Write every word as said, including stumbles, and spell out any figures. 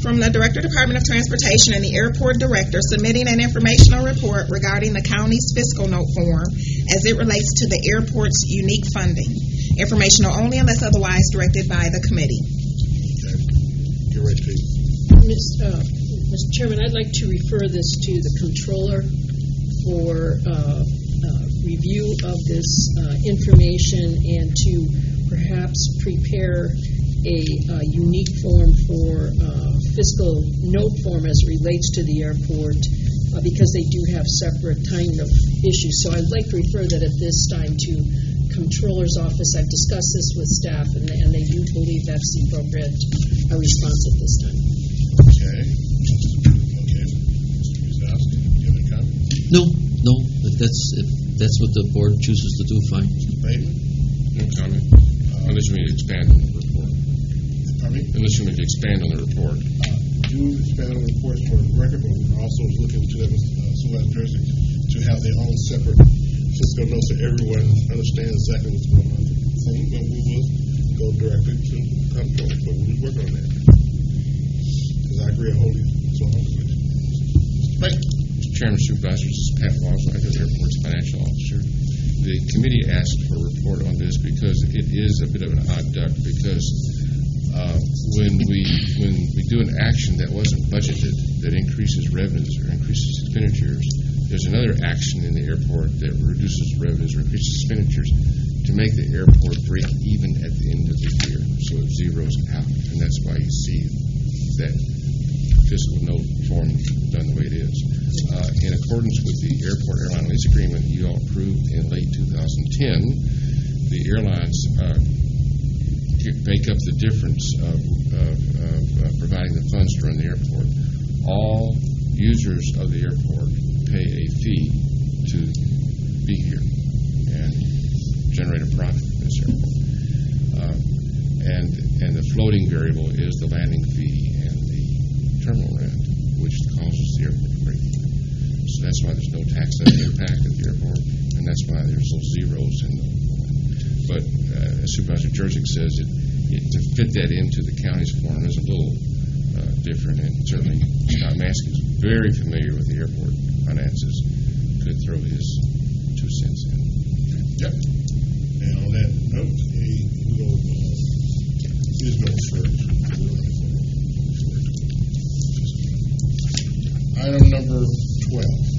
From the Director, Department of Transportation and the Airport Director submitting an informational report regarding the county's fiscal note form as it relates to the airport's unique funding. Informational only unless otherwise directed by the committee. Okay. Get ready, please. Mister Uh, Mister Chairman, I'd like to refer this to the Comptroller for uh, uh, review of this uh, information and to perhaps prepare a uh, unique form for uh, fiscal note form as it relates to the airport uh, because they do have separate kind of issues. So I'd like to refer that at this time to Comptroller's Office. I've discussed this with staff, and, and they do believe that's the appropriate uh, response at this time. Okay. Okay. Mister Guzowski, do you have any comment? No, no. If that's if that's what the board chooses to do, fine. Mister Bateman? No comment. Uh, Unless you need to expand on the report. Pardon me? Unless you need to expand on the report. Uh, do expand on the reports for the record, but we're also looking to them, uh, Supervisor Jersey, to have their own separate fiscal notes so everyone understands exactly what's going on. So but we will go directly to Comptroller, but we'll work on that. Because I agree wholly. So I'm with you. Right. Mister Chairman, Supervisors, this is Pat Walsh, I the airport's financial officer. The committee asked for a report on this because it is a bit of an odd duck because uh, when we when we do an action that wasn't budgeted that increases revenues or increases expenditures, there's another action in the airport that reduces revenues or increases expenditures to make the airport break even at the end of the year, so it zeroes out, and that's why you see that fiscal note form done the way it is. Uh, in accordance with the airport airline lease agreement you all approved in late two thousand ten, the airlines uh, make up the difference of, of, of uh, providing the funds to run the airport. All users of the airport pay a fee to be here and generate a profit in this airport. Uh, and, and the floating variable is the landing fee and the terminal rent, which causes the airport to break even. So that's why there's no tax impact at the airport, and that's why there's those zeros in the form. But uh, as Supervisor Jerzik says, it, it, to fit that into the county's form is a little uh, different, and certainly Scott Maskey is very familiar with the airport finances, could throw his